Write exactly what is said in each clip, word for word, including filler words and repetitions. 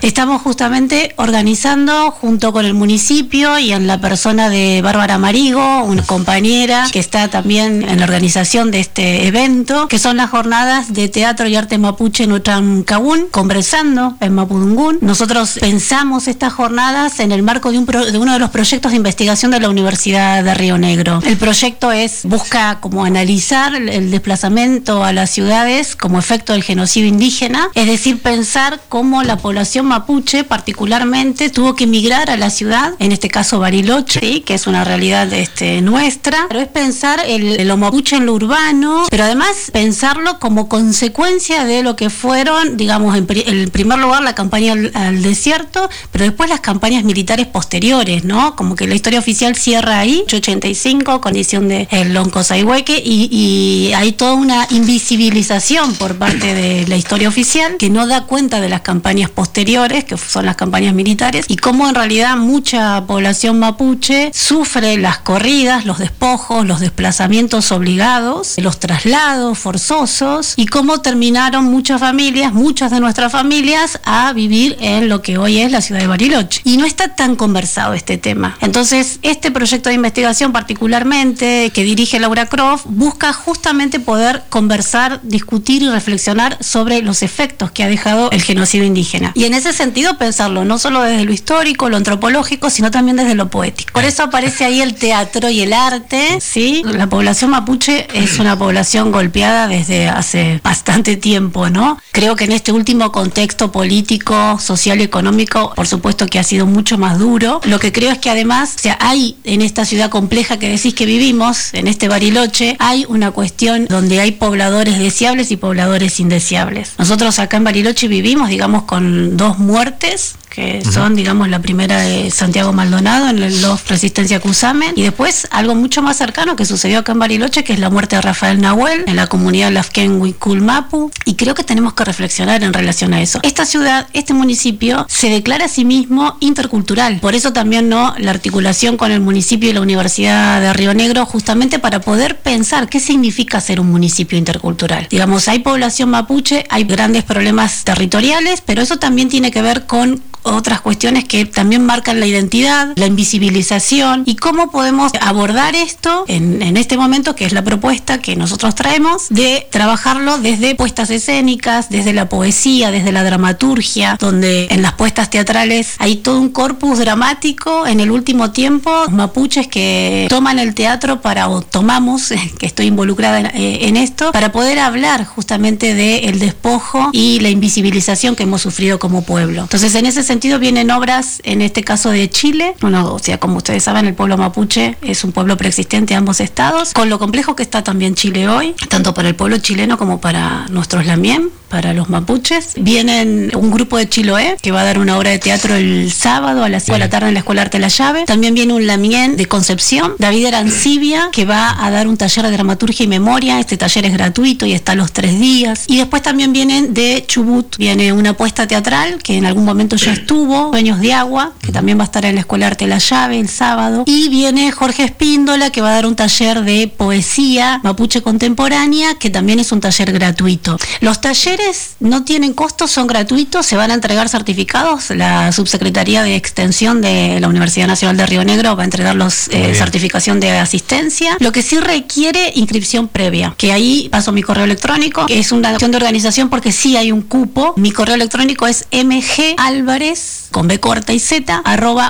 Estamos justamente organizando junto con el municipio y en la persona de Bárbara Marigo, una compañera que está también en la organización de este evento, que son las jornadas de teatro y arte mapuche en Utrancagún, conversando en Mapudungún. Nosotros pensamos estas jornadas en el marco de, un pro, de uno de los proyectos de investigación de la Universidad de Río Negro. El proyecto es busca como analizar el desplazamiento a las ciudades como efecto del genocidio indígena, es decir, pensar cómo la población mapuche particularmente tuvo que emigrar a la ciudad, en este caso Bariloche, ¿sí? Que es una realidad este, nuestra, pero es pensar el, lo mapuche en lo urbano, pero además pensarlo como consecuencia de lo que fueron, digamos, en, pri en primer lugar la campaña al, al desierto, pero después las campañas militares posteriores, ¿no? Como que la historia oficial cierra ahí, ochenta y cinco, condición de el Loncosaihueque, y, y hay toda una invisibilización por parte de la historia oficial que no da cuenta de las campañas posteriores, que son las campañas militares, y cómo en realidad mucha población mapuche sufre las corridas, los despojos, los desplazamientos obligados, los traslados forzosos, y cómo terminaron muchas familias, muchas de nuestras familias, a vivir en lo que hoy es la ciudad de Bariloche. Y no está tan conversado este tema. Entonces, este proyecto de investigación particularmente, que dirige Laura Croft, busca justamente poder conversar, discutir y reflexionar sobre los efectos que ha dejado el genocidio indígena. Y en ese sentido pensarlo no solo desde lo histórico, lo antropológico, sino también desde lo poético. Por eso aparece ahí el teatro y el arte, ¿sí? La población mapuche es una población golpeada desde hace bastante tiempo, ¿no? Creo que en este último contexto político, social y económico, por supuesto que ha sido mucho más duro. Lo que creo es que además, o sea, hay en esta ciudad compleja que decís que vivimos, en este Bariloche, hay una cuestión donde hay pobladores deseables y pobladores indeseables. Nosotros acá en Bariloche vivimos, digamos, con dos muertes, que son, digamos, la primera de Santiago Maldonado en el Los Resistencia Cusamen, y después algo mucho más cercano que sucedió acá en Bariloche, que es la muerte de Rafael Nahuel en la comunidad Lafken Huicul-Mapu, y creo que tenemos que reflexionar en relación a eso. Esta ciudad, este municipio, se declara a sí mismo intercultural, por eso también no la articulación con el municipio y la Universidad de Río Negro, justamente para poder pensar qué significa ser un municipio intercultural. Digamos, hay población mapuche, hay grandes problemas territoriales, pero eso también tiene que ver con otras cuestiones que también marcan la identidad, la invisibilización, y cómo podemos abordar esto en, en este momento, que es la propuesta que nosotros traemos, de trabajarlo desde puestas escénicas, desde la poesía, desde la dramaturgia, donde en las puestas teatrales hay todo un corpus dramático. En el último tiempo, los mapuches que toman el teatro para, o tomamos, que estoy involucrada en, en esto, para poder hablar justamente del despojo y la invisibilización que hemos sufrido como pueblo. Entonces, en ese sentido vienen obras, en este caso de Chile. Bueno, o sea, como ustedes saben, el pueblo mapuche es un pueblo preexistente de ambos estados, con lo complejo que está también Chile hoy, tanto para el pueblo chileno como para nuestros lamien, para los mapuches. Vienen un grupo de Chiloé que va a dar una obra de teatro el sábado a las cinco de la tarde en la Escuela Arte La Llave. También viene un lamien de Concepción, David Arancibia, que va a dar un taller de dramaturgia y memoria. Este taller es gratuito y está los tres días. Y después también vienen de Chubut, viene una puesta teatral que en algún momento ya estuvo, Sueños de Agua, que también va a estar en la Escuela Arte La Llave el sábado. Y viene Jorge Espíndola, que va a dar un taller de poesía mapuche contemporánea, que también es un taller gratuito. Los talleres no tienen costos, son gratuitos, se van a entregar certificados. La Subsecretaría de Extensión de la Universidad Nacional de Río Negro va a entregar los eh, certificación de asistencia. Lo que sí requiere inscripción previa, que ahí paso mi correo electrónico, que es una acción de organización porque sí hay un cupo. Mi correo electrónico es mgalvarez, con B corta y Z, arroba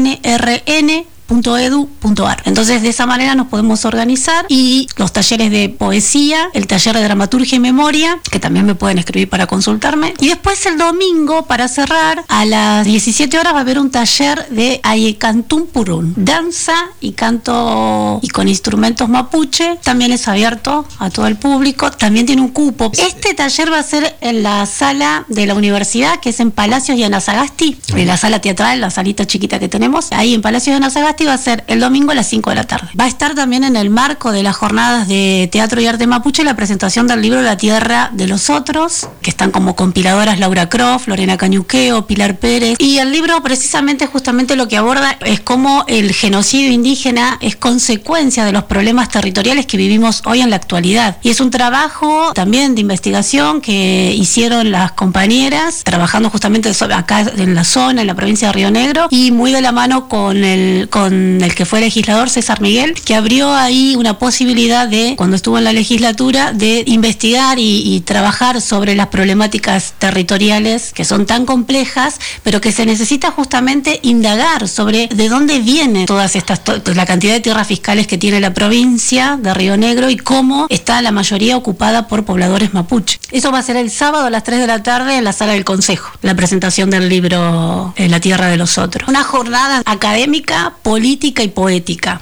unrn punto edu punto ar. Entonces, de esa manera nos podemos organizar, y los talleres de poesía, el taller de dramaturgia y memoria, que también me pueden escribir para consultarme. Y después el domingo, para cerrar, a las diecisiete horas va a haber un taller de Ayekantún Purún, danza y canto y con instrumentos mapuche. También es abierto a todo el público, también tiene un cupo. Este taller va a ser en la sala de la universidad, que es en Palacios y Anazagasti, en la sala teatral, la salita chiquita que tenemos, ahí en Palacios y Anazagasti. Antofagasta y va a ser el domingo a las cinco de la tarde. Va a estar también en el marco de las jornadas de teatro y arte mapuche la presentación del libro La Tierra de los Otros, que están como compiladoras Laura Croft, Lorena Cañuqueo, Pilar Pérez. Y el libro precisamente justamente lo que aborda es cómo el genocidio indígena es consecuencia de los problemas territoriales que vivimos hoy en la actualidad. Y es un trabajo también de investigación que hicieron las compañeras, trabajando justamente acá en la zona, en la provincia de Río Negro, y muy de la mano con el, con el que fue legislador César Miguel, que abrió ahí una posibilidad de, cuando estuvo en la legislatura, de investigar y, y trabajar sobre las problemáticas territoriales que son tan complejas, pero que se necesita justamente indagar sobre de dónde viene todas estas, to, la cantidad de tierras fiscales que tiene la provincia de Río Negro y cómo está la mayoría ocupada por pobladores mapuche. Eso va a ser el sábado a las tres de la tarde en la sala del Consejo, la presentación del libro eh, La Tierra de los Otros. Una jornada académica, política y poética.